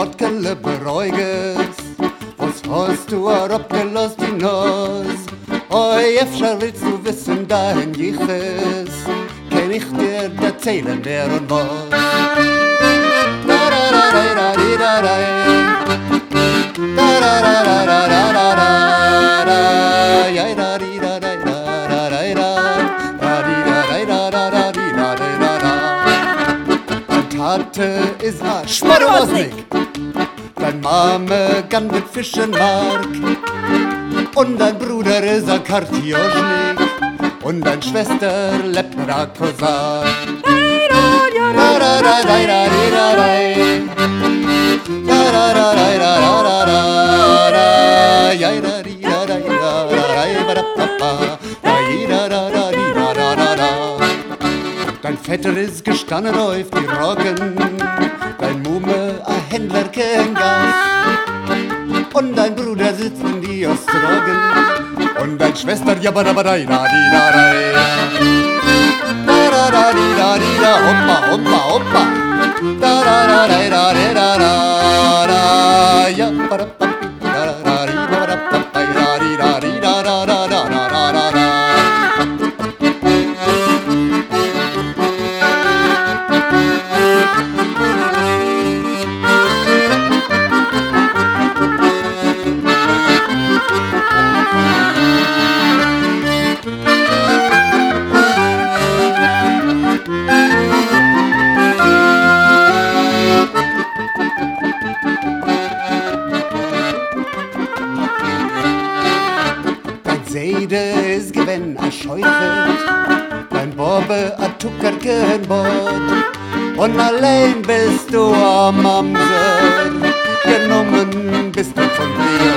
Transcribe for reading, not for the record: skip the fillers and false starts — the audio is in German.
Motkele beruhiges. Was hast du abgelost die Nuss? Oi, öfter willst du wissen, dahin jiches. Kann ich dir erzählen, wer und was? Tate is a Schmarrosnik. Dein Mame kann mit Fischenmark. Und dein Bruder is a Kartioschnik. Und dein Schwester lebt mit a Kosak. Dein Vetter ist gestanden auf die Roggen, dein Mumme a Händler kein Gas. Und dein Bruder sitzt in die Ostrogen, und dein Schwester jabbadabadai-da-di-da-dai. Da-da-da-di-da-di-da, hoppa, hoppa, hoppa. Da-da-da-da-da-da-da-da, jabbadabadai-da-di-da-di-da-da-da-da-da-da-da-da-da. Seide is gewinn a Scheuchert, dein Bobbe a Tuckerkenbord. Und allein bist du am Mamser, genommen bist du von mir.